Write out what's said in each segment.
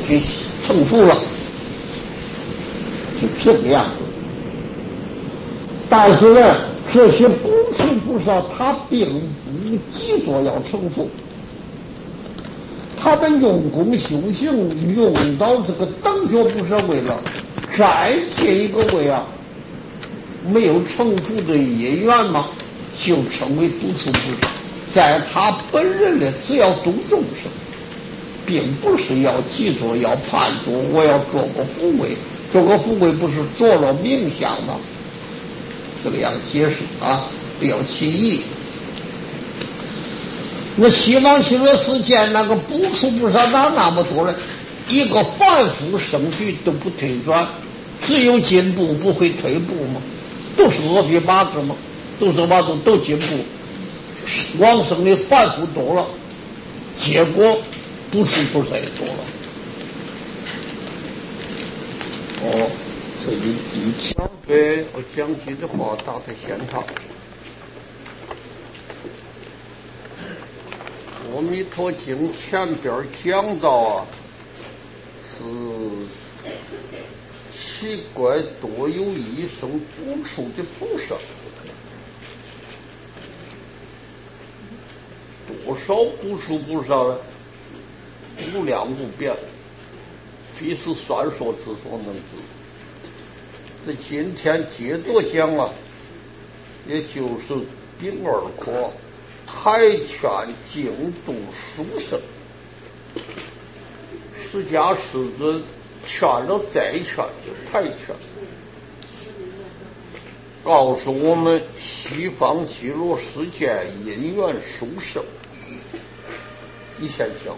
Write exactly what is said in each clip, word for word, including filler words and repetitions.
给成熟了，就这个样子。但是呢，这些不处不少，他并不急着要成佛。他们用功修行，用到这个等觉，不是为了再接一个位啊没有成佛的业缘吗？就称为独处菩萨。在他本人的，只要度众生，并不是要急着要判着我要做个富贵，做个富贵不是做了冥想吗？这个样解释啊，不要起疑。那西方极乐世界那个不处不少哪那么多人，一个凡夫生去都不退转，只有进步不会退步吗？都是二比八字吗？都是八字都进步，往生的凡夫多了，结果不处不少也多了。哦，这一一条对我讲句的话打在现场。阿弥陀经前边讲到啊，是奇怪多有一生不处的菩萨，多少不处菩萨呢？无量无边，非是算说之所能知。这今天接着讲啊，也就是第二课。台劝净度殊胜，释迦世尊劝了再劝，就台劝，告诉我们西方极乐世界因缘殊胜。你先讲。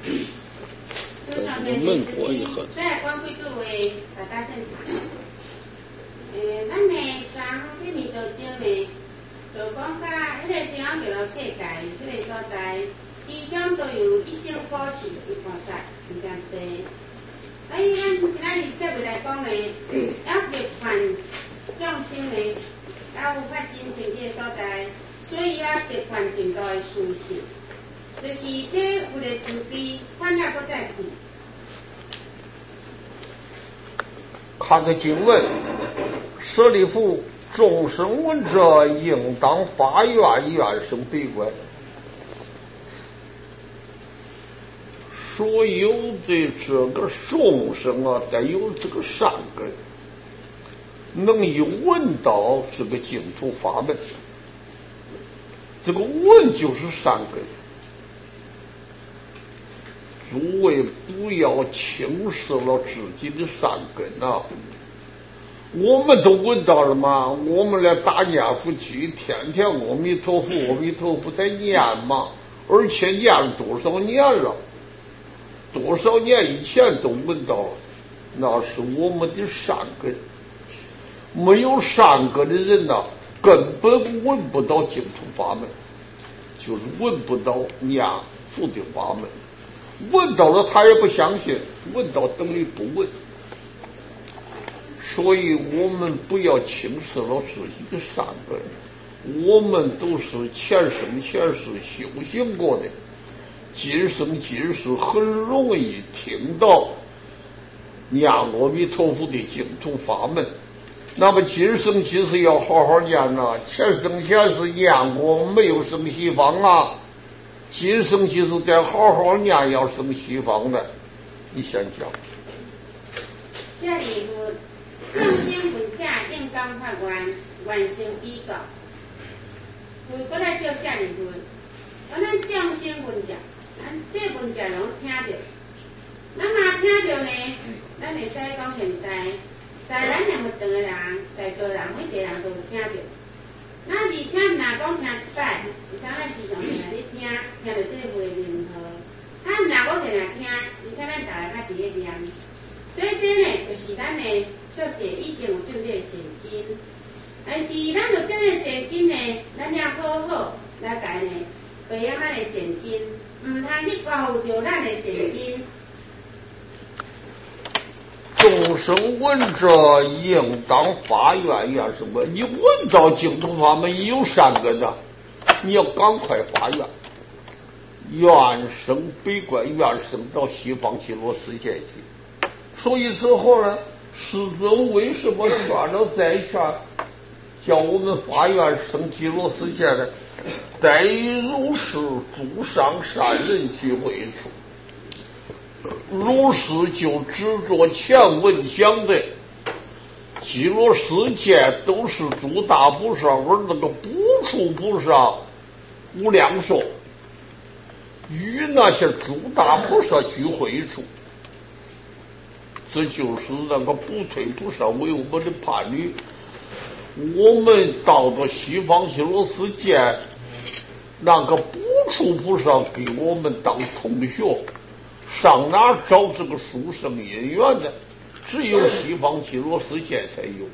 我们过一会。 在光贵各位大家先讲。呃，咱呢讲这里头讲呢。就讲甲迄个西方极乐世界，迄个所在，地点都有一生保持一观察，真正多。所以咱今仔日接下来讲呢，要别传众生呢，要有发心成这个所在，所以要别传净土的殊胜，就是这有个慈悲，反而搁再苦。 看个经文，舍利弗。众生闻者，应当发愿，愿生悲观。所有的这个众生啊，得有这个善根，能有闻到这个净土法门。这个闻就是善根。诸位不要轻视了自己的善根啊！我们都闻到了吗？我们来大念佛机，天天阿弥陀佛，阿弥陀佛在念嘛，而且念了多少年了？多少年以前都闻到了，那是我们的善根。没有善根的人呐、啊，根本闻不到净土法门，就是闻不到念佛的法门。闻到了他也不相信，闻到等于不闻。所以我们不要轻视了自己的善根，我们都是前生前世修行过的，今生今世很容易听到念阿弥陀佛的净土法门。那么今生今世要好好念呐、啊，前生前世念过没有生西方啊，今生今世再好好念要生西方的。你先讲。 下一步。众生闻者应当发愿，愿生彼国。有过来叫下一步，啊，咱众生闻者，咱这闻者拢听着，咱嘛听着呢，咱会使讲现在，在咱念佛堂的人，在座人每一个人都有听着。那而且唔若讲听一摆，而且咱时常定咧听，听着这个话名号，啊唔若讲定定听，而且咱大家较伫咧念，所以这呢就是咱的。说是已经有种这个善根，但是咱有这个善根呢，咱要好好来家呢培养咱的善根，唔通去高掉咱的善根。 众生闻者，应当发愿，愿什么？你闻到净土法门有善根的，你要赶快发愿， 原生北观，原生到西方极乐世界去。所以之后呢，师尊为什么劝了再劝，叫我们发愿生极乐世界呢？待如是诸上善人聚会处，如是就执着前文讲的极乐世界都是诸大菩萨，而那个不处菩萨无量寿，与那些诸大菩萨聚会处，这就是那个不退菩萨为我们的伴侣。我们到了西方极乐世界，那个不处菩萨给我们当同学，上哪找这个殊胜因缘呢？只有西方极乐世界才有。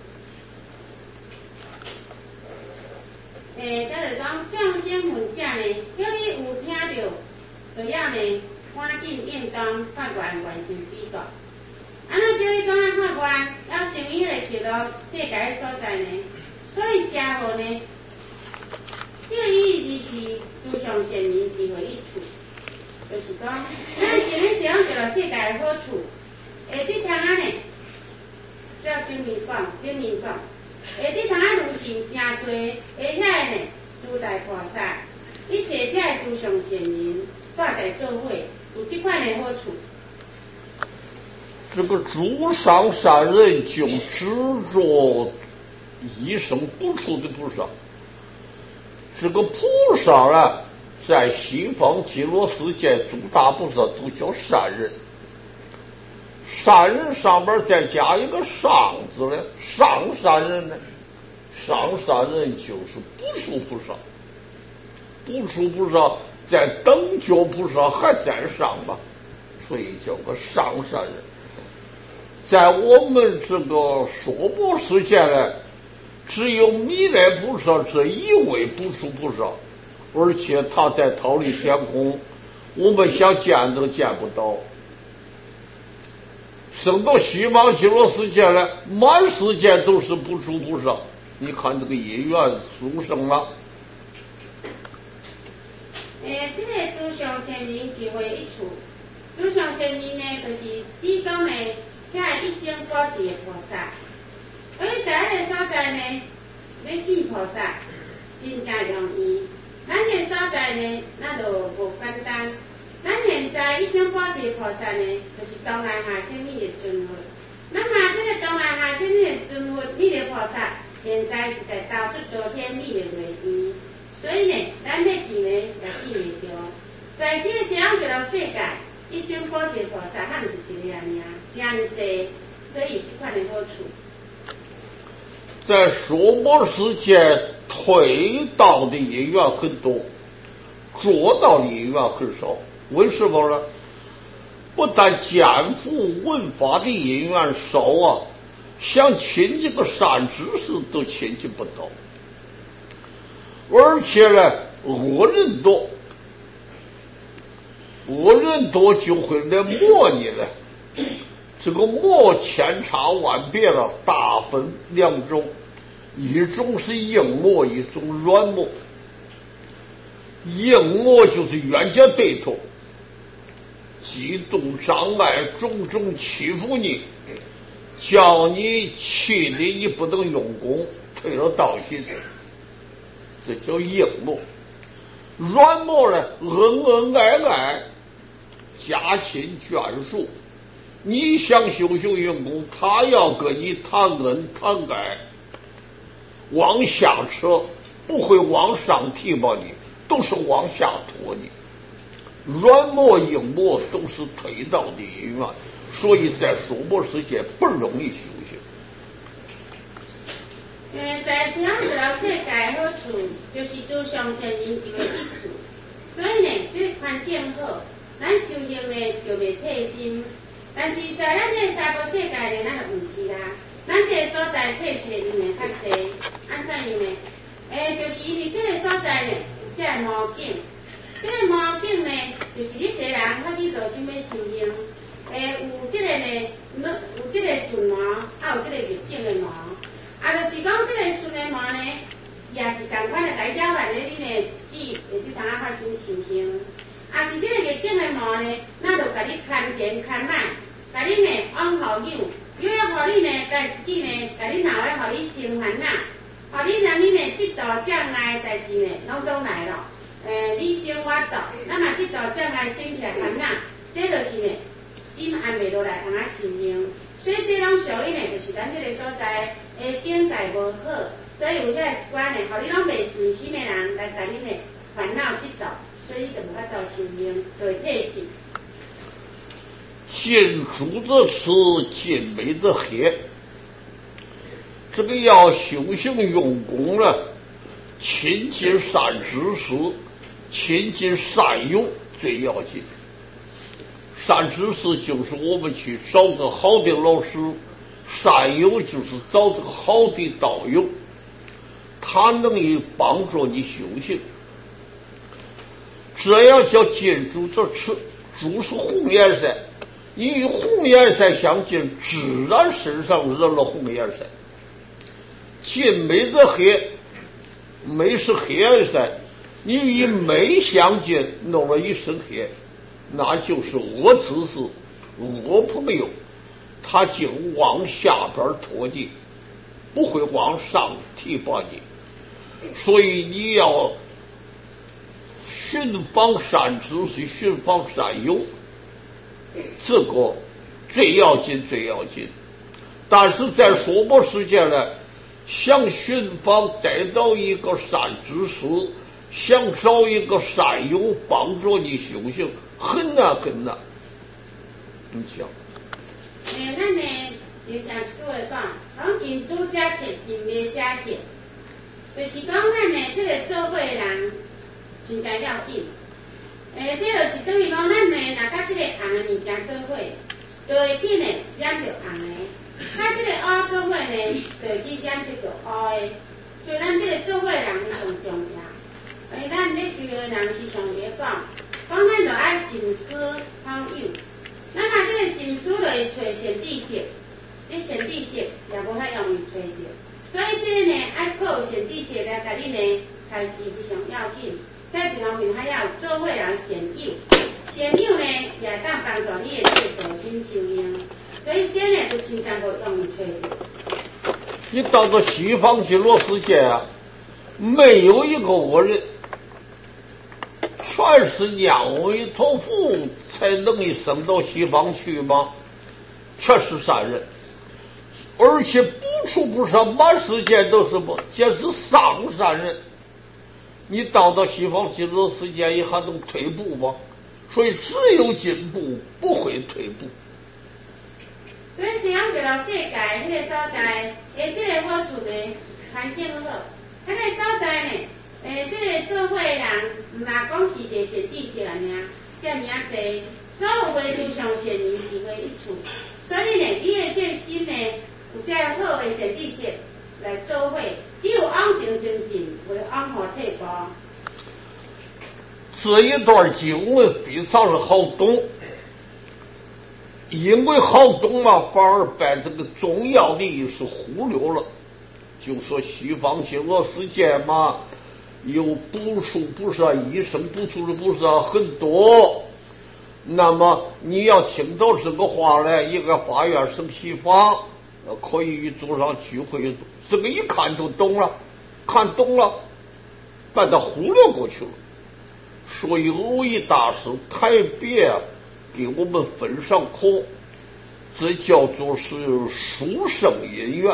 诶，就是讲众生闻者呢，叫你有听到，就要呢赶紧应当发愿完成彼个。安那叫你讲啊发愿，要成伊个极乐世界的所在呢，所以正好呢，叫伊就是诸上善人聚会一处，就是讲咱前面讲极乐世界的好处，下底通啊呢，照经面讲，经面讲。下底通啊如是真多，而且呢，诸大菩萨，一切这诸上善人，大在做伙，有这款的好处。 这个诸上善人就执着一生不处的菩萨，这个菩萨啊，在西方极乐世界诸大菩萨都叫善人。善人上边再加一个上字呢，上善人呢，上善人就是不处菩萨，不处菩萨在等觉菩萨还在上吧，所以叫个上善人。在我们这个娑婆世界呢，只有弥勒菩萨这一位不处菩萨，而且他在桃李天空，我们想见都见不到。升到西方极乐世界了，满世界都是不处菩萨。你看这个因缘殊胜了。 诶，这个诸上善人聚会一处，诸上善人呢，就是指讲呢，遐一生保持的菩萨。所以第一个所在呢，要见菩萨，真正容易。咱个所在呢，那就无简单。咱现在一生保持的菩萨呢，就是东南下生密的尊佛。那么这个东南下生密的尊佛，密的菩萨，现在是在到处昨天密的月圆，所以呢，咱要见呢，也见袂着。在这个这样极乐世界，一生保持的菩萨，还不是一个尔尔，真济，所以这款的好处。 在娑婆世界，推道的因缘很多，做到的因缘很少。为什么呢？不但见福闻法的因缘少啊，想亲近个善知识都亲近不到，而且呢，恶人多，恶人多就会来磨你了。这个磨千差万别了，大分两种，一种是硬磨，一种软磨。硬磨就是冤家对头，激动障碍，种种欺负你，叫你气的你不能用功，退了道心，这叫硬磨。软磨呢，恩恩爱爱，家亲眷属，你想修修用功，他要跟你谈恩谈爱，往下扯，不会往上提拔你，都是往下拖你。软磨硬磨都是推道的因缘，所以在娑婆世界不容易修行。 嗯，在这样极乐世界好处，就是诸上善人聚会一处，所以呢，这环境好，咱修行呢就袂退心。但是在咱这个娑婆世界呢，咱就唔是啦，咱这个所在退失的因缘较济，安怎样呢？诶，就是因为这个所在呢，有这个魔境。这个魔境呢，就是你一个人要去做什么修行，诶，有这个呢，有这个顺魔，啊有这个逆境的魔，啊，就是讲这个顺的魔呢，也是同款的来扰乱咧你的自己，会去通啊发生事情，啊是烦恼，甲恁呢往后有，有要互你呢，家自己呢，甲恁后尾互你生烦恼，互你让你呢这道障碍代志呢，拢总来咯。诶、呃，你生我度，那么这道障碍生起来烦恼，这就是呢心安袂落来，通啊心用。所以这拢属于呢，就是咱这个所在诶境界无好，所以有遐一寡呢，互你拢袂顺心的人来甲你呢烦恼这道，所以就无法度修行，就会退失。 近朱则赤，近墨则黑。这个要修行用功了，亲近善知识，亲近善友最要紧。善知识就是我们去找个好的老师，善友就是找这个好的道友，他能以帮助你修行。这样叫近朱则赤，朱是红颜色，你与红颜色相近，自然身上惹了红颜色。近墨则黑，墨是黑颜色，你与墨相近，弄了一身黑，那就是恶知识、恶朋友，他就往下边拖你，不会往上提拔你。所以你要寻访善知识，寻访善友，这个最要紧，最要紧。但是在娑婆世界呢，想寻访得到一个善知识，想找一个善友帮助你修行，很难很难。你想？ 诶，咱呢就像一句话讲，讲近朱者赤，近墨者黑，就是讲咱呢这个做伙的人真该要紧。诶，这就是等于讲咱呢，若甲这个红的物件做伙，就会去呢染着红的。甲这个乌做伙呢，就会去染出着乌的。所以咱这个做伙的人是上重要。诶，咱咧修的人时常咧讲，讲咱就爱心思好友。那么这个心思就会找贤弟色，这贤弟色也无遐容易找着。所以这个呢，爱靠贤弟色来甲你呢，开始非常要紧。在一方面还要有做伙人贤友，贤友呢也当帮助你的这个道心修养。所以这呢就真正不容易找着。 你到了西方极乐世界啊，没有一个恶人，全是念阿弥陀佛才能一升到西方去吗？全是善人，而且不出不上，满世界都是不，这是上善人。你到到西方极乐世界，你还能退步吗？所以只有进步，不会退步。 所以西方极乐世界迄个所在，诶，这个好处呢，环境好，迄个所在呢，诶，这个做伙的人，唔若讲是一个贤弟色尔，遮尔啊济，所有的都上善人聚为一处。所以呢，你的这个心呢，有这样好的贤弟色来做伙，只有往前前进，为往后退步。 这一段经文非常的好懂，因为好懂嘛，反而把这个重要的意思忽略了。就说西方极乐世界嘛，有不数不是一生不出的不是很多。那么你要听到这个话呢，一个发愿生西方，可以与祖上聚会，这个一看就懂了，看懂了，把它忽略过去了。所以耦一大师特别给我们分上课，这叫做是殊胜因缘。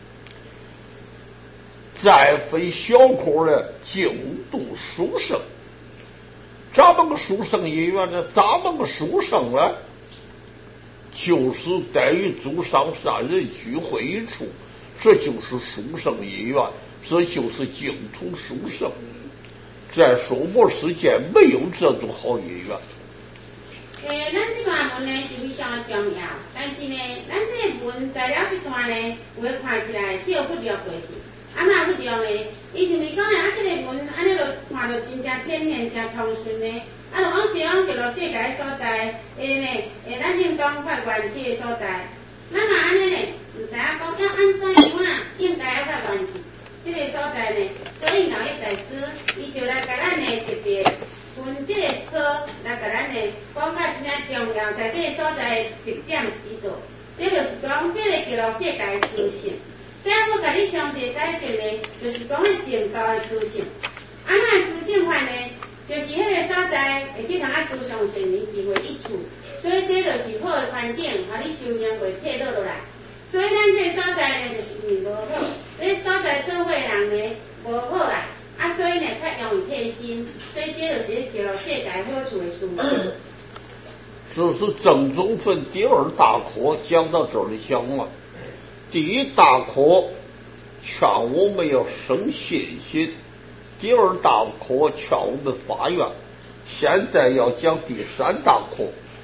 再分小课呢，净度殊胜。咋么个殊胜因缘呢？咋么个殊胜呢？就是在于祖上善人聚会一处，这就是殊胜因缘，这就是净土殊胜。在娑婆世界没有这种好因缘。 诶，咱这段文呢是非常的重要，但是呢，咱这个文在了这段呢，有诶看起来叫不了过去。啊，那不对呢？伊就是讲啊，这个文安尼就看着真正浅显、真通顺呢。啊，就往西方极乐世界所在，诶呢，诶，咱应当发愿去的所在。那么安尼呢，唔知影讲要安怎样啊，应该要发愿去这个所在呢。所以老一大师，伊就来甲咱呢特别分这个科来甲咱的讲较真正重要在这个所在的特点时做，这就是讲这个记录世界的属性。再我甲你详细解释呢，就是讲迄正道的属性。安怎属性法呢？就是迄个所在会去通啊诸上善人聚会一处，所以这就是好的环境，互你修养会退落落来。所以咱这个所在呢，就是因为无好，这所在做伙人呢无好啦，啊，所以呢较容易退心，所以这就是记录世界好处的属性。 这是正宗分第二大课讲到这儿就讲了。第一大课劝我们要生信心，第二大课劝我们发愿，现在要讲第三大课。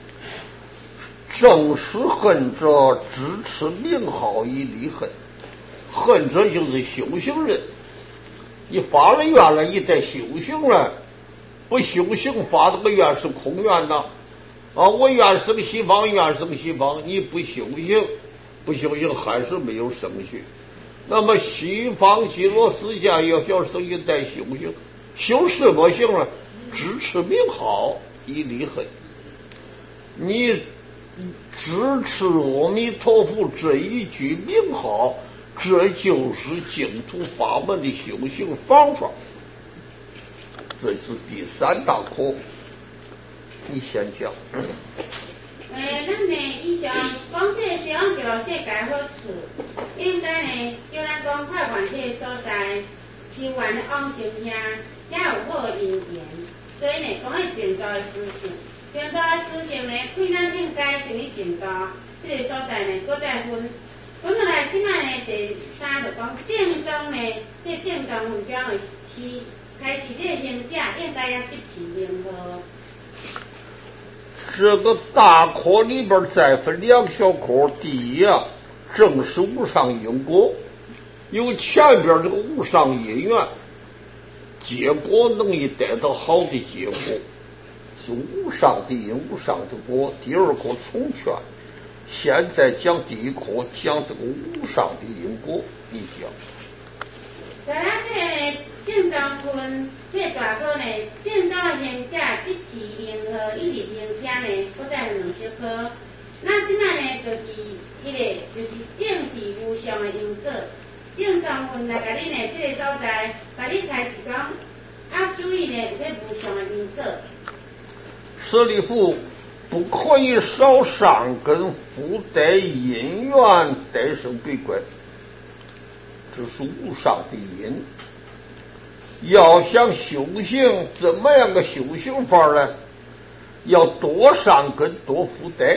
正是恨者支持名号以立恨，恨者就是修行人。你发了愿了，你得修行了，不修行发这个愿是空愿呐。啊，我愿生西方，愿生西方，你不修行，不修行还是没有升学。那么西方极乐世界要想生一代修行，修什么行了？支持名号以立恨。你支持阿弥陀佛这一句名号，这就是净土法门的修行方法。这是第三大课，你先讲。 诶，咱呢以上讲这个小记录世界好处，应该呢叫咱讲快愿这个所在，求愿的往生兄也有好的因缘，所以呢讲迄正道的属性，正道的属性呢，对咱应该是你正道这个所在呢，搁再分。分落来，即摆呢第三就讲正宗呢，这正宗分表的是开始这个行者应该要积其因何。 这个大课里边再分两小课，第一啊，正是无上因果，有前边这个无上因缘，结果能以得到好的结果，是无上的因，无上的果。第二课重劝，现在讲第一课，讲这个无上的因果，你讲。 在咱这个正宗分这大课呢，正宗行者即是因何以立行者呢，搁再两小课。那即摆呢，就是迄个就是正是无上的因果。正宗分来甲你呢，这个所在，甲你开始讲，啊注意呢，有个无上的因果。 舍利弗，不可以少善根福德因缘得生悲观，这是无上的因。要想修行，怎么样个修行法呢？要多善根多福德，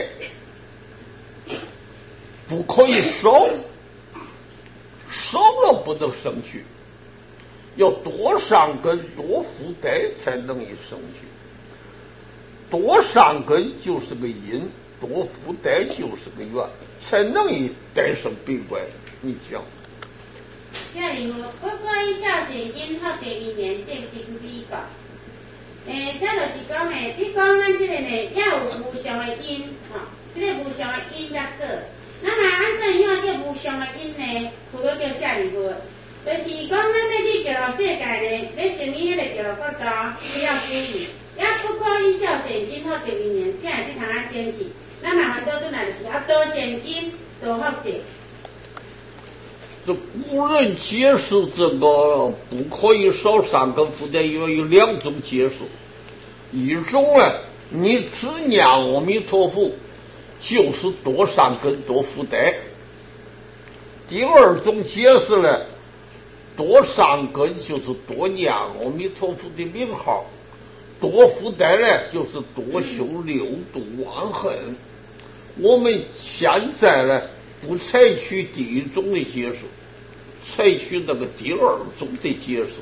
不可以少，少了不能升去，要多善根多福德才能以升去。多善根就是个因，多福德就是个缘，才能以得生悲观。你讲。 下里我我关于孝善因好第二年正式比较，诶，这就是讲呢，你讲咱这个呢，也有无上的因，吼、哦，这个无上的因甲果。那么按怎样这无上的因呢？除了叫下里我，就是讲咱要去记录世界呢，咧成立迄个记录角度，你要注意，也不可以孝善因好第二年才会去通啊先去。咱麻烦倒转来就是啊，多善因多福德。 这古人解释这个不可以少善根福德，因为有两种解释。一种呢，你只念阿弥陀佛，就是多善根多福德。第二种解释呢，多善根就是多念阿弥陀佛的名号，多福德呢就是多修六度万恨。我们现在呢，不采取第一种的解释，采取那个第二种的解释。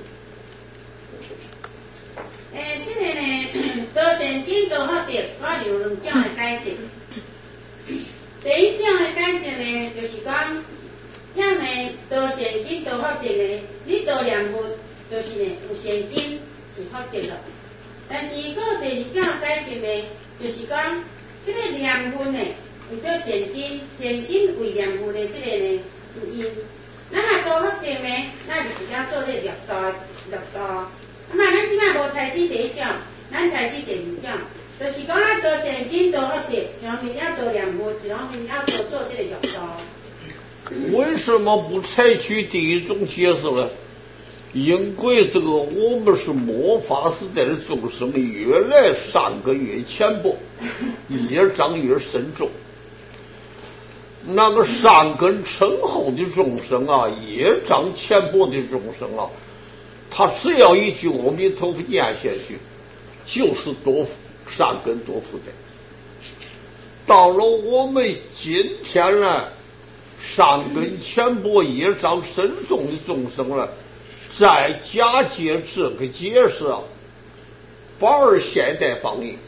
诶，这个呢，多善根多福德，我有两种的解释。第一种的解释呢，就是讲，像呢多善根多福德呢，你多念佛，就是呢有善根就福德了。但是个第二种的解释呢，就是讲，这个念佛呢。有做善根，善根为念佛的这个呢有因。那么多福德呢，那就是要做这六道六道。那么咱即摆无采取第一种， 咱采取第二种，就是讲啊，多现金多福德，一方面要多良物，一方面要多做这个用途。 为什么不采取第一种解释呢？因为这个我们是末法时代的众生，越来善根越浅薄，业障越深重。那个善根深厚的众生啊，业障浅薄的众生啊，他只要一句阿弥陀佛念下去，就是多善根多福德。到了我们今天呢，善根浅薄、业障深重的众生了，再加解这个解释啊，反而现代放映，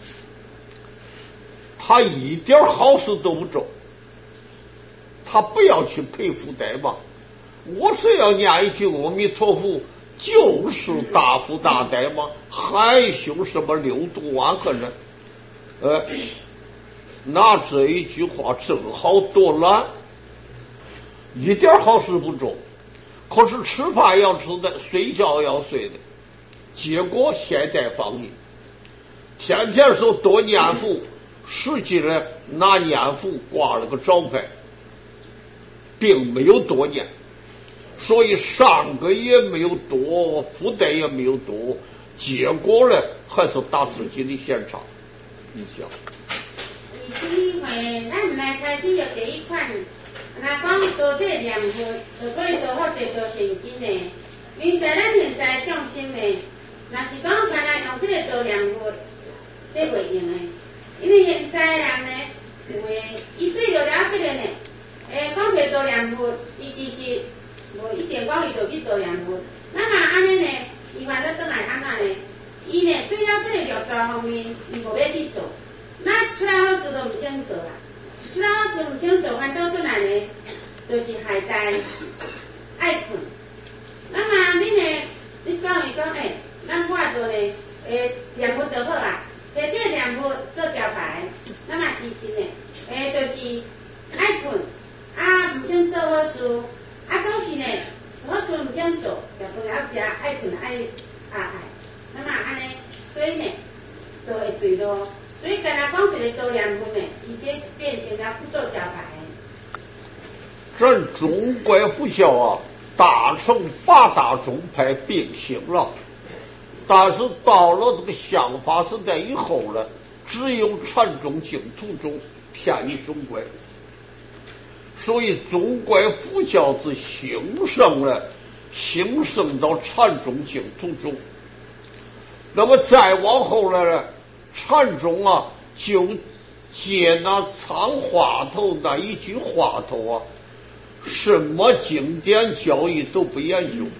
他一点好事都不做。他不要去赔福德嘛，我只要念一句阿弥陀佛，就是大福大德嘛，还修什么六度万恨呢？呃，那这一句话正好多难，一点好事不做，可是吃饭要吃的，睡觉要睡的，结果现代放映，天天说多念佛，实际呢拿念佛挂了个招牌，并没有多念，所以善根也没有多，福德也没有多，结果呢还是打自己的现场。你想？ 以前会咱唔来采取的第一款，若讲多这良物，就可以多福德多现金的。因在咱现在众生呢，若是讲全来用这个多良物，这袂用的，因为现在人呢，有诶，伊对着了这个呢。诶，讲摕多良物，伊其实无一定讲伊就去多良物。那么安尼呢，伊反正倒来安怎呢？伊呢对了这个六道方面，伊无要去做。那出来好事都唔想做啦，出来好事唔想做，反倒倒来呢，就是害在爱困。那么你呢，你讲伊讲诶，咱我做呢，诶良物就好啊，摕这个良物做招牌。那么其实呢，诶就是爱困。啊，唔想做好事，啊，总是呢，好事唔想做，就不了食，爱困爱爱爱，那么安尼，所以呢，就会对咯。所以跟他讲一个多良物呢，伊这是变成了不做招牌。 咱中国佛教啊，大乘八大宗派并行了，但是到了这个相法时代以后呢，只有禅宗净土宗偏于中国。所以中国佛教之兴盛呢，兴盛到禅宗净土宗。那么再往后来呢，禅宗啊就借那藏话头那一句话头啊，什么经典教义都不研究，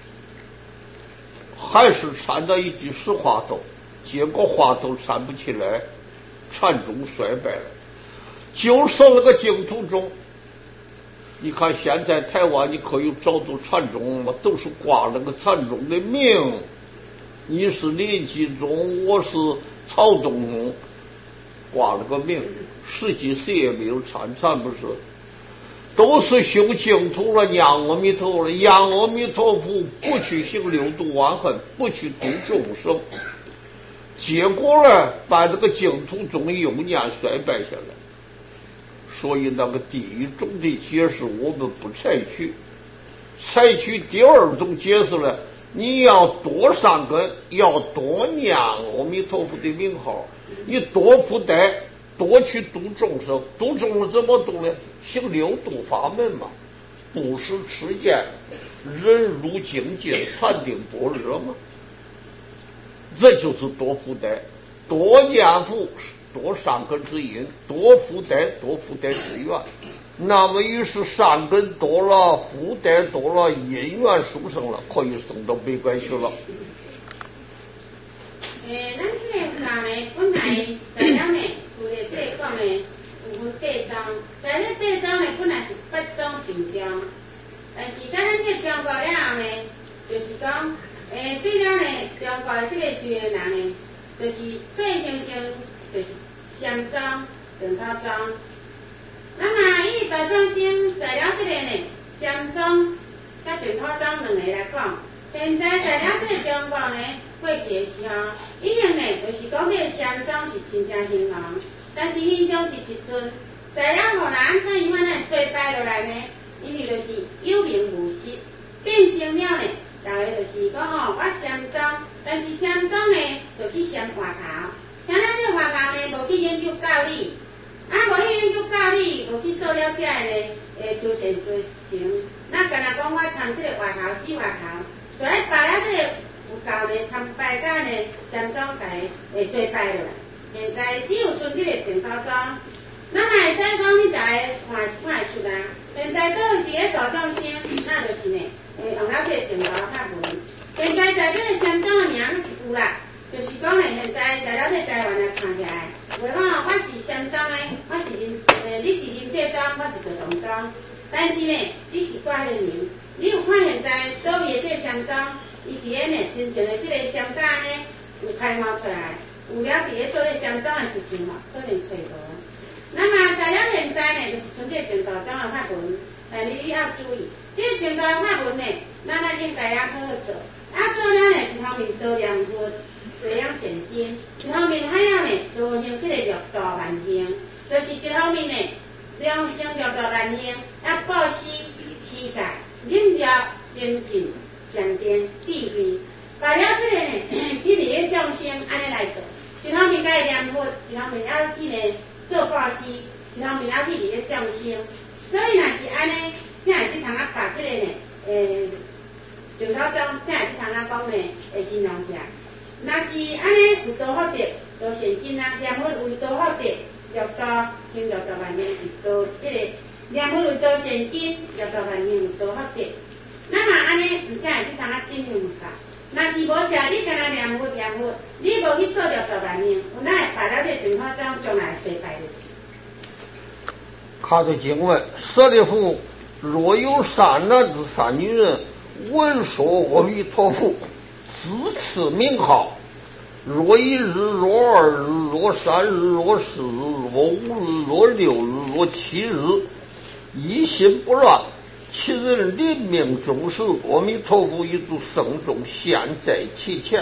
还是缠到一句实话头，结果话头缠不起来，禅宗衰败了，就剩了个净土宗。你看现在台湾你可以找到禅宗嘛，都是挂了个禅宗的名，你是林继宗，我是曹东洪，挂了个名，实际谁也没有参禅，不是，都是修净土了，念阿弥陀佛了，念阿弥陀佛，不去行六度万恨，不去度众生，结果呢，把这个净土宗又念衰败下来。所以那个第一种的解释我们不采取，采取第二种解释呢，你要多善根，要多念阿弥陀佛的名号，你多福德，多去度众生，度众生怎么度呢？行六度法门嘛，布施持戒、忍辱精进、禅定般若嘛，这就是多福德，多念佛。多善根之因，多福德，多福德之源。那么于是善根多了，福德多了，因缘殊胜了，可以升到悲观去了。 诶，咱这个教呢，本来材料呢，为了这个讲呢，有分八章，在这八章呢，本来是八种品章，但是在咱这中国了后呢，就是讲，诶，对了呢，中国这个学的人呢，就是最形成。就是香樟、枕头樟，那么以大众生在了这个呢，香樟甲枕头樟两个来讲，现在在了这个中国呢，过节时候， 以前呢，就是讲这个禅宗是真正兴旺，但是现象是一阵，在了互人安怎伊安尼衰败落来呢？因为就是有名无实，变成了呢，大家就是讲吼，我禅宗，但是禅宗呢，就去禅外头，像咱这外头呢，无去研究教理，啊，无去研究教理，无去做了这个呢，诶，修善事情，那干那讲我参这个外头死外头，就来把了这个有教呢参拜甲呢禅宗家会衰败落来，现在只有剩这个净土宗。咱嘛会使讲，你才会看看会出来。现在都伫咧大众生，那就是呢，诶，用了这个净土法门。现在在这个禅宗的名是有啦，就是讲呢，现在在了这台湾来看起来，话讲哦，我是禅宗的，我是林，诶，你是林济宗，我是道洞宗，但是呢，只是挂个名。你有看现在倒位这个禅宗，伊伫咧呢，真正的这个禅家呢，有开发出来，有了伫咧做咧禅宗的事情嘛，可能找无。那么在了现在呢，就是纯粹净土宗的法门，但你要注意，这个净土的法门呢，咱咱应该要好好做。啊，做了呢，一方面多念佛，培养善根；一方面还要呢，做行这个六道万行，就是一方面呢，两行六道万行，要布施、持戒、忍辱、精进、上殿、智慧。把了这个呢，去利益众生，安尼来做。一方面该念佛，一方面要去呢。做布施，一方面要去利益众生，所以若是安尼，才会去通啊把这个呢，诶，净土宗才会去通啊讲呢，会形容起来。若是安尼有道福德，就善根啊，念佛为道福德，六道行六道万行是道，这个念佛为道善根，六道万行有道福德。那么安尼，唔才会去通啊进行法。若是无食，你干那念佛念佛，你无去做六道万行，有哪会摆了这净土宗将来衰败的？ 看着经文，舍利弗，若有善男子、善女人，闻说阿弥陀佛，自持名号，若一日、若二日、若三日、若四日、若五日、若六日、若七日，一心不乱。其人临命终时，阿弥陀佛一组圣众现在其前。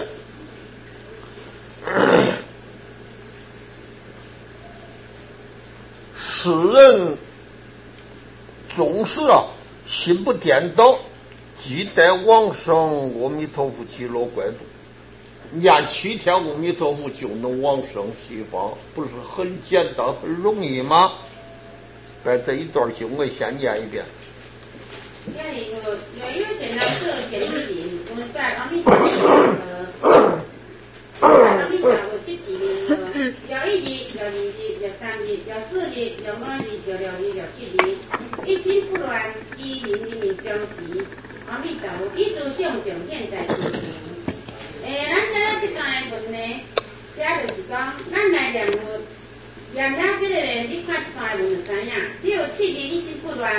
世人总是啊，心不颠倒，即待往生阿弥陀佛极乐国度。念七天阿弥陀佛就能往生西方，不是很简单、很容易吗？把这一段经文先念一遍。 这里有有有显然是显示灵，我们在阿弥陀佛，阿弥陀佛这几年呢，有一日、有二日、有三日、有四日、有五日、有六日、有七日，一心不乱，依人人民将时，阿弥陀佛一诸相众现在其前。诶，咱这这段的文呢，这就是讲，咱来念佛，念了这个呢，你看这段文就知影，只有七日一心不乱。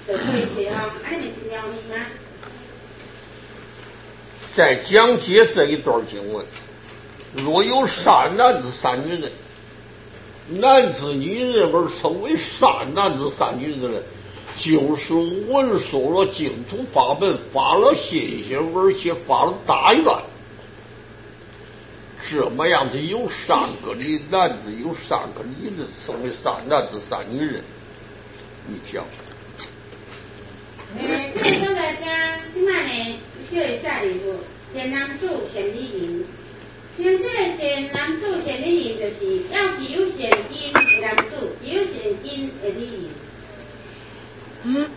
在讲解这一段经文，若有善男子、善女人，男子、女人而称为善男子、善女人，就是闻说了净土法门，发了信心，而且发了大愿。这么样的有善格的男子、有善格的女人，称为善男子、善女人。你讲。 诶，这个总来讲，即摆呢，叫会下礼物，贤男子、贤女人。像这个贤男子、贤女人，就是要具有善根的男子，具有善根的女人。 嗯。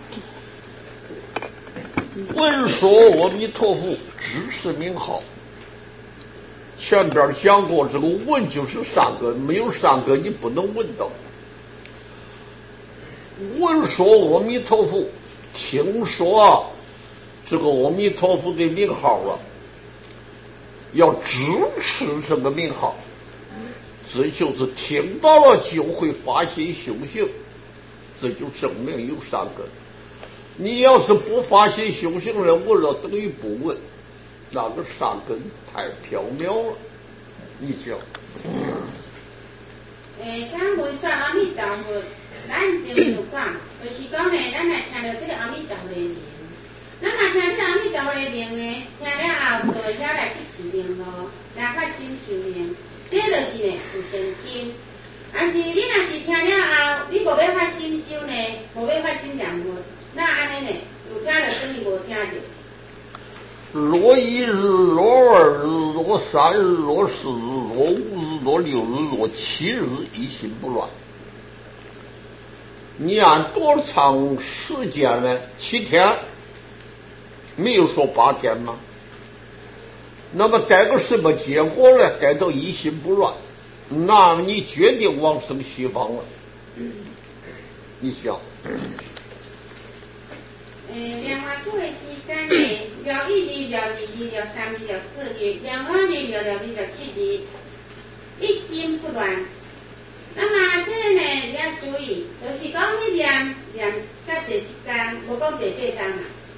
闻说阿弥陀佛，只是名号。前边讲过，这个闻就是善根，没有善根你不能闻到。闻说阿弥陀佛。听说啊，这个阿弥陀佛的名号啊，要支持这个名号，这就是听到了就会发心修行，这就证明有善根。你要是不发心修行了，闻了等于不闻，那个善根太缥缈了。你讲， 诶，咱闻说阿弥陀佛。咱前面有讲，就是讲呢，咱来听到这个阿弥陀佛的名，咱来听这个阿弥陀佛的名呢，听了后后就会晓来去治疗咯，来发心修炼，这就是呢有善根。但是你若是听了后，你无要发心修呢，无要发心念佛，那安尼呢，有车就等于无听着。 若一日，若二日，若三日，若四日，若五日，若六日，若七日，一心不乱。你按多长时间呢？七天，没有说八天吗？那么带个什么结果呢？带到一心不乱，那么你决定往生西方了。你想？ 诶，莲花出的时间呢，六一日、六二日、六三日、六四日，莲花日、六六日、六七日，一心不乱。那么这个呢，你要注意，就是讲你念念到第七天，无讲第八天啊。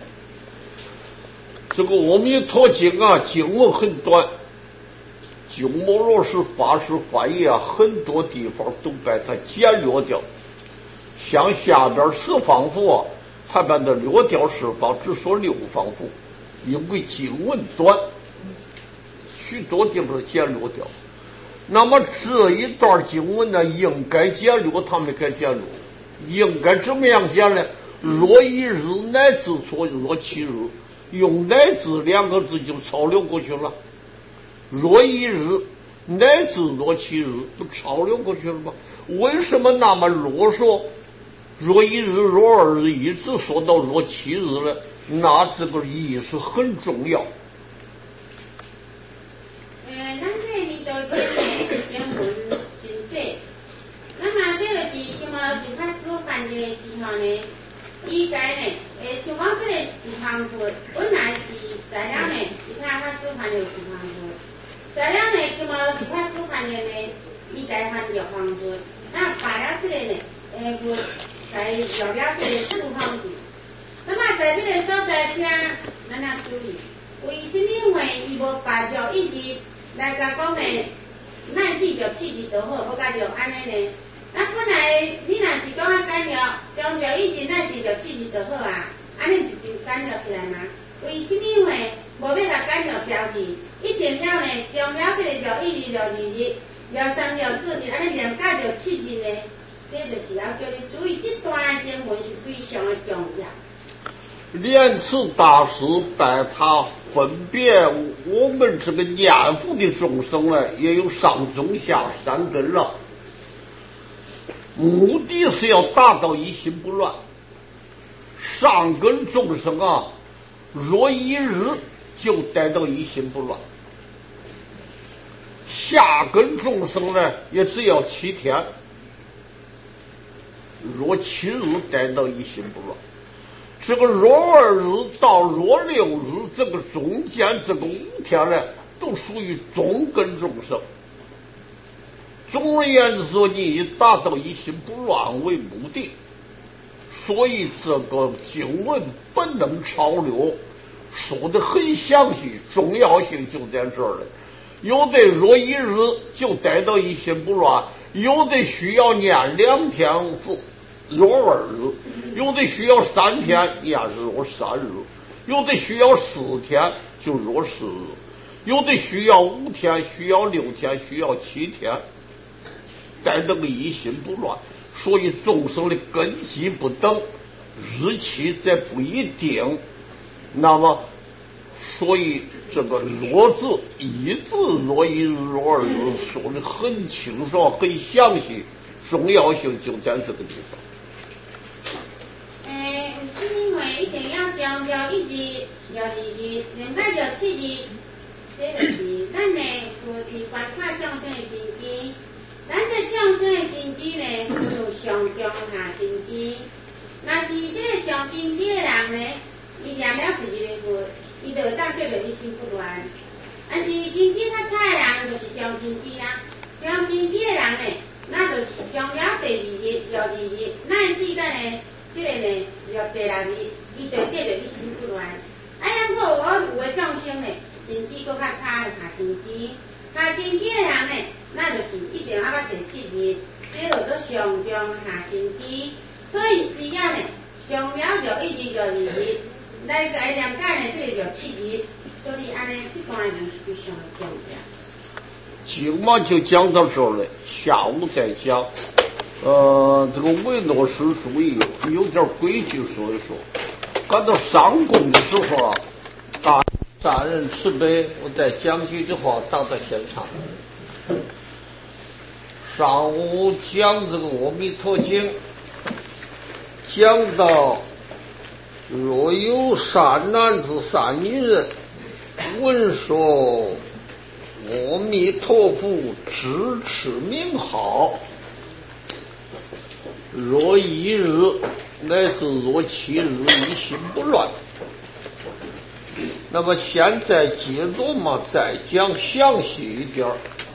这个阿弥陀经啊，经文很短，鸠摩罗什法师翻译啊，很多地方都把它简略掉。像下边十方符啊，他把它略掉十方，只说六方符，因为经文短，许多地方简略掉。那么这一段经文呢，应该简略，他没该简略，应该怎么样讲呢？若一日乃至错若七日，用乃至两个字就超流过去了。若一日乃至若七日，不超流过去了吗？为什么那么啰嗦？若一日、若二日，一直说到若七日了，那这个意思很重要。 呃，咱这里头这个经文真济，那么这就是像我是法师翻译的时候呢，伊该呢，诶，像我这个是方佛，本来是材料呢，其他法师翻译是方佛，材料呢，像我是法师翻译呢，伊该翻译方佛，那把了这个呢，诶，我在聊了这个四方佛。那么在这个所在听，咱要注意，为什么话伊无把着一日来甲讲呢？咱记着七日就好，无甲着安尼呢？那本来你若是讲啊简略，将着一日咱记着七日就好啊，安尼是真简略起来吗？为什么话无要甲简略标记？一定要呢，将了这个六一日、六二日、六三、六四日，安尼连甲着七日呢？这就是要叫你注意，这段经文是非常的重要。 莲池大师带他分别我们这个念佛的众生呢，也有上中下三根了，目的是要达到一心不乱。上根众生啊，若一日就带到一心不乱，下根众生呢也只要七天，若七日带到一心不乱。这个若二日到若六日，这个中间这个五天呢，都属于中根众生。总而言之说，你以达到一心不乱为目的，所以这个经文不能超流，说的很详细，重要性就在这儿了。有的若一日就带到一心不乱，有的需要念两天复若二日，有的需要三天念若三日，有的需要四天就若四日，有的需要五天，需要六天，需要七天，带这个一心不乱。所以众生的根基不等，日期则不一定。那么所以这个若字一字若一日若二日说的很清楚很详细，重要性就在这个地方。 诶，是因为一定要将了一日、了二日，连带着七日，这就是咱呢佛是观察众生的根基。咱这众生的根基呢，有上中下根基。若是这个上根基的人呢，伊念了自己的佛，伊就会当叫做一心不乱。但是根基较差的人，就是上根基啊。上根基的人呢，那就是上了第二日、了二日，乃至到呢。这个呢，要第六日，伊就叫做一心不乱。啊，然后我有的众生呢，根基搁较差，下根基，下根基的人呢，那就是一定要到第七日，这叫做上中下根基。所以需要呢，上了就一日、就二日， 来个念解呢，这个就七日，所以安尼这段呢就上重要。 今嘛就讲到这儿了，下午再讲。呃，这个维诺斯主义有点规矩说一说。赶到上供的时候啊，大大人慈悲，我再讲几句话当在现场。上午讲这个《阿弥陀经》，讲到若有善男子、善女人闻说阿弥陀佛支持名号，若一日乃至若七日一心不乱。那么现在接着嘛，再讲详细一点，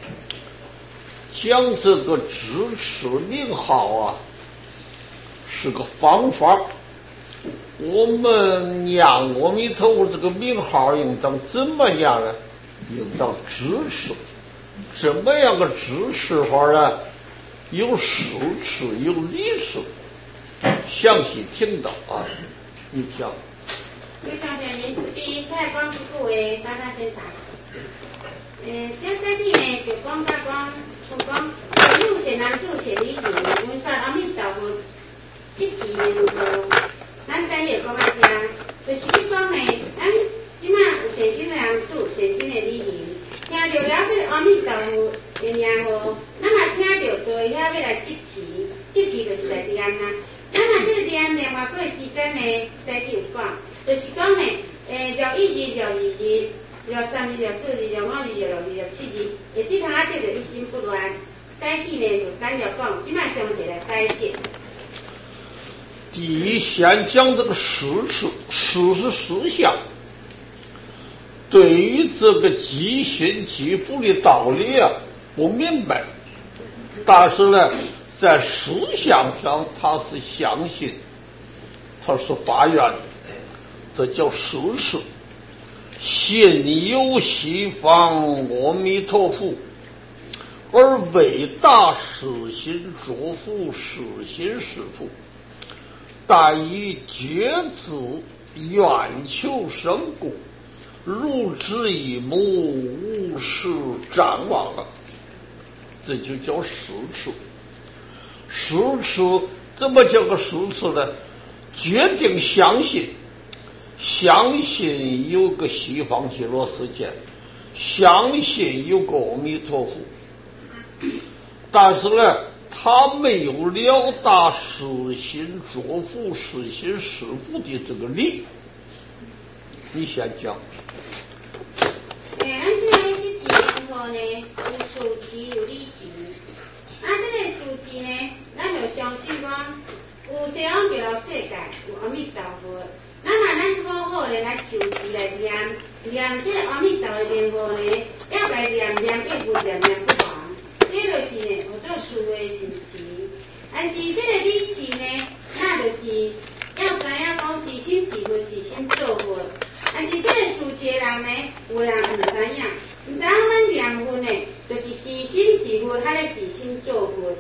讲这个支持名号啊，是个方法。我们念阿弥陀佛这个名号应当怎么样呢？应当支持。怎么样个支持法呢？有事持，有理持。详细听到啊，你讲。 非常感谢第一太光是各位大家先答。嗯，这三天呢，就光大光从光右写南主写理解，我们说阿弥陀佛一起那个，咱在也讲啊讲，就是去讲呢，咱即马有写新的人主，写新的理念，听到了这阿弥陀佛的名号，咱嘛听到就会遐要来支持，支持就是来念啊。咱嘛这个念呢，话过时间呢，在就讲。就是讲呢，诶，六一日、六二日、六三日、六四日、六五日、六六日、六七日，会这趟啊，这就一心不乱。再起呢，就简要讲，即摆详细来解释。 第一，先讲这个事实，事是事项。对于这个积心积福的道理啊，不明白，但是呢，在思想上他是相信，他是发愿的。这叫事实，信有西方阿弥陀佛，而为大实心作福，实心是福，但以觉自愿求生故，如之一目，无事瞻望了。这就叫事实。事实怎么叫个事实呢？决定相信。相信有个西方极乐世界，相信有个阿弥陀佛，但是呢，他没有了达实心作福、实心是福的这个理。你先讲。 诶，俺这个是字后呢，有数字有理字。啊，这个数字呢，咱就相信讲，有西方极乐世界，有阿弥陀佛。咱嘛，咱好好的来求字来念，念这个阿弥陀的名号呢，要来念念一不念念不完。这就是呢，我做数的神奇。但是这个理字呢，那就是要知影讲是心是佛，是心做佛。但是这个数字的人呢，有人唔知影，唔知阮念佛呢，就是是心是佛，他咧是心做佛。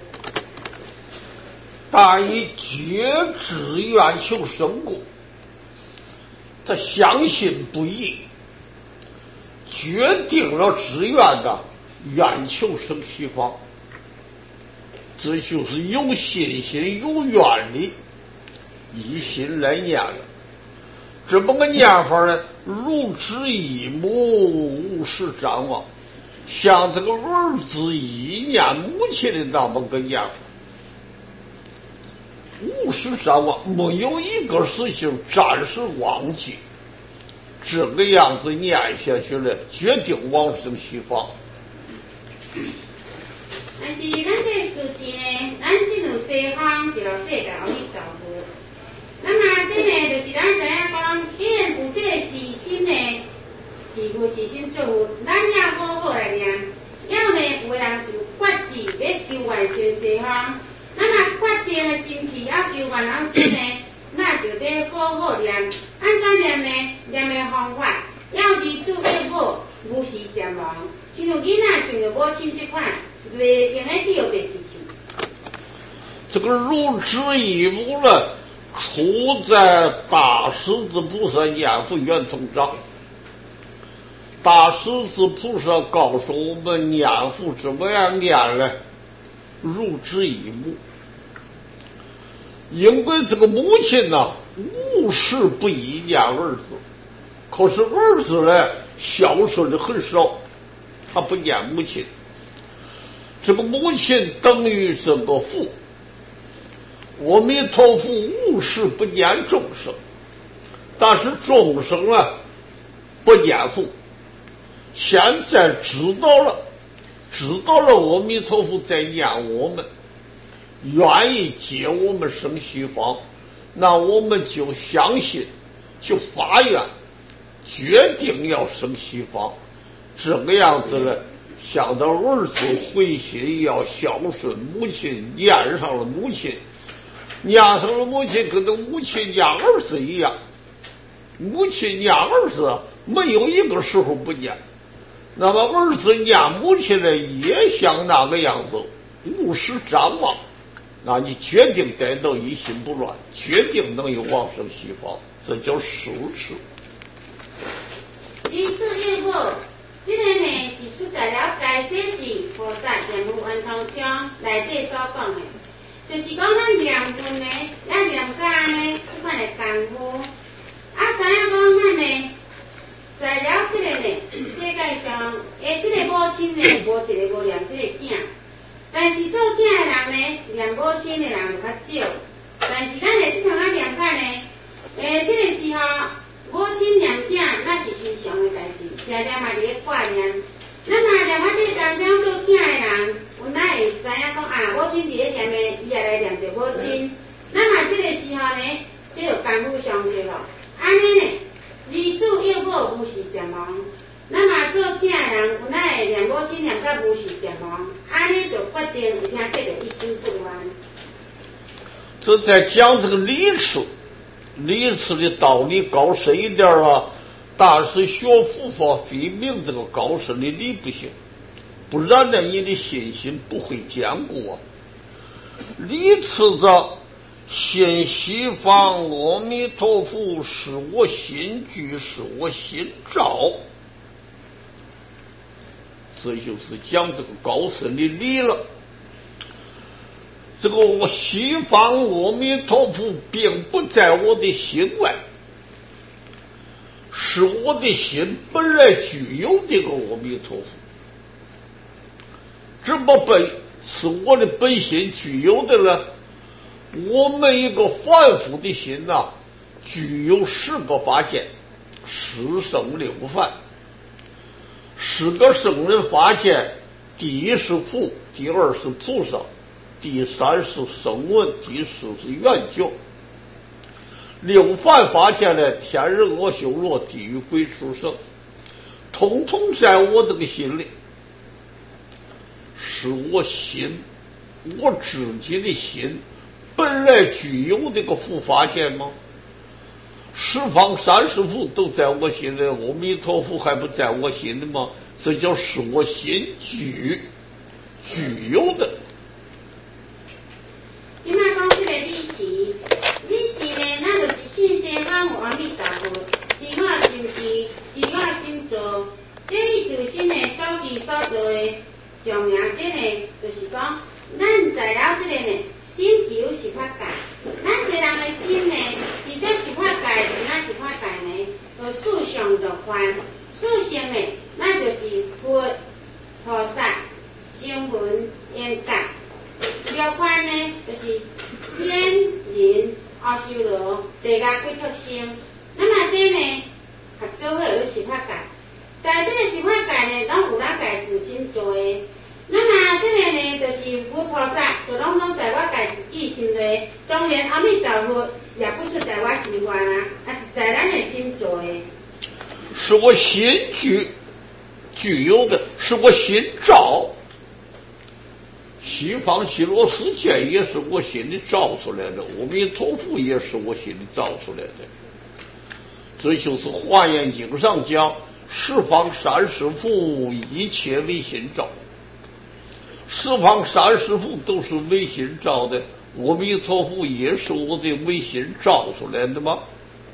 但以觉知愿求生故。他相信不疑，决定了志愿的愿求生西方，这就是有信心有愿力，一心来念了。这么个念法呢，如之一母，无事瞻望，像这个儿子一念母亲的那么个念法，无事瞻望，没有一个事情暂时忘记。这个样子念下去了，决定往生西方。 但是咱这个数字呢，咱信有西方极乐世界阿弥陀佛。那么这呢，就是咱知影讲，既然有这个是心的，是佛是心做佛，咱也好好来念。要呢，有人就决志要求完成西方，那么决定的心志要求完成心呢？那就得好好念，按怎念呢？念的方法，要记住要好，无事瞻望。像囡仔想着母亲这款，袂用个记学袂记住。 这个如之一母呢， 出在大狮子菩萨念佛圆通章。大狮子菩萨告诉我们，念佛怎么样念呢？如之一母。因为这个母亲呢，无时不宜念儿子，可是儿子呢，孝顺的很少，他不念母亲。这个母亲等于这个父，阿弥陀佛无时不念众生，但是众生呢不念佛。现在知道了，知道了阿弥陀佛在念我们，愿意接我们生西方，那我们就相信，就发愿，决定要生西方。这个样子呢，想到儿子回心要孝顺母亲，念上了母亲，念上了母亲，跟那母亲念儿子一样。母亲念儿子没有一个时候不念，那么儿子念母亲呢，也像那个样子，无时瞻望。那你决定得到一心不乱，决定能有往生西方，这叫受持。 第四页目，这个呢是出在了《解释字菩萨念佛圆通章》内底所讲的，就是讲咱念佛呢，咱念家呢，这款的功夫，啊，知影讲咱呢，在了这个呢，世界上，诶，这个母亲呢，无一个无念这个囝。但是做囝的人呢，念母亲的人就较少。但是咱的这趟啊念法呢，诶，这个时候母亲念囝那是心上的代志，常常嘛伫咧挂念。咱嘛念啊这个当中做囝的人，有哪会知影讲啊，母亲伫咧念的，伊也来念着母亲。咱嘛这个时候呢，这就功夫上去了。安尼呢，儿子要母无时渐亡。那么做囝的人，有哪会念母亲念到无时渐亡？安尼就决定有听这个一心不乱。 这在讲这个理次，理次的道理高深一点了，但是学佛法非明这个高深的理不行，不然呢，你的信心不会坚固啊。理次着信西方阿弥陀佛是我心具，是我心照。这就是讲这个高深的理了。这个我西方阿弥陀佛并不在我的心外，是我的心本来具有这个阿弥陀佛。怎么本是我的本心具有的呢？我们一个凡夫的心呐、啊，具有十个法界，十圣六凡。十个圣人法界，第一是佛，第二是菩萨，第三是声闻，第四是圆觉。六凡法界呢，天人阿修罗、地狱鬼畜生，统统在我这个心里。是我心，我自己的心本来具有这个佛法界吗？十方三世佛都在我心里，阿弥陀佛还不在我心里吗？这叫是我心具具有的。 今麦讲这个理智，理智呢，咱就是信西方阿弥陀佛，是我心智，是我心做。这你自身的所记所做的重要，这呢就是讲，咱在了这个呢。心求是法界，咱一个人的心呢，除咗是法界，其他是法界呢，就事上就犯，事性呢，那就是佛、菩萨、声闻、缘觉，了凡呢，就是天人、阿修罗、地狱鬼畜生。那么这呢，合做伙就是法界，在这个是法界呢，拢有咱家自身做的。那么这个呢，就是佛菩萨，就拢拢在我家自己心内。当然，阿弥陀佛也不是在我心外啦，啊是在咱的心做的。 是我心具具有的，是我心照。西方极乐世界也是我心里造出来的，阿弥陀佛也是我心里造出来的。这就是《华严经》上讲，十方三世佛一切为心造。十方三世佛都是唯心造的， 阿弥陀佛也是我的微心照出来的吗？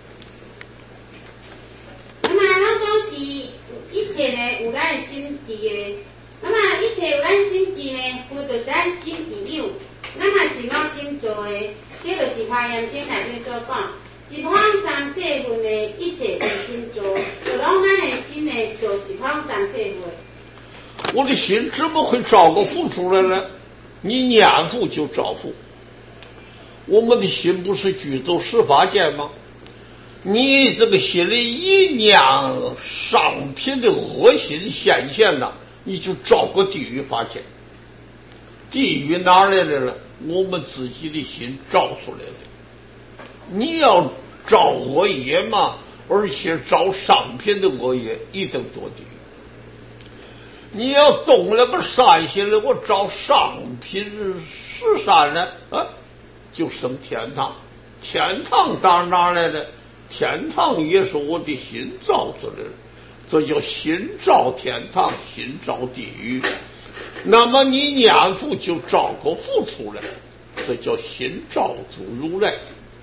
那么咱讲是一切呢有咱的心智的，那么一切有咱心智呢，佛就是咱心智有，咱嘛是我心做的，这就是华严经内底所讲，十方三世份的一切是心做，就让咱的心呢做十方三世份。 我的心怎么会找个佛出来呢？你念佛就找佛。我们的心不是居住十法界吗？你这个心里一念上品的恶心显现了，你就找个地狱法界。地狱哪来的了？我们自己的心找出来的。你要找恶业嘛，而且找上品的恶业，一定做地狱。你要动了个善心了，我找上品十善呢，啊，就升天堂。天堂当哪来的？天堂也是我的心造出来的，这叫心造天堂，心造地狱。那么你念佛就找个佛出来，这叫心造诸如来。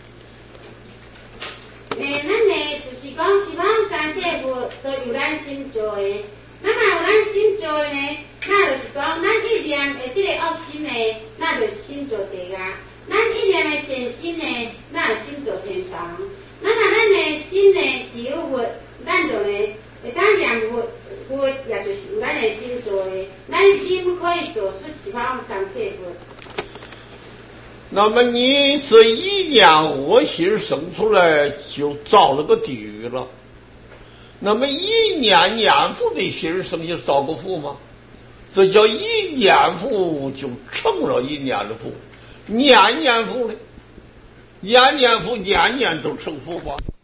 诶，咱呢就是讲十方三世佛都有咱心做的，那么有咱心做的呢，那就是讲咱一念的这个恶心呢，那就是心做地狱；咱一念的善心呢，那是心做天堂。那么咱的心呢，只有佛，咱就呢会当念佛，佛也就是有咱的心做的，咱心可以做出十方三世佛。 那么你这一念恶心生出来，就造了个地狱了。那么一念念佛的心生就造个佛吗？这叫一念佛就成了一念的佛，念念佛呢，念念佛念念都成佛吗？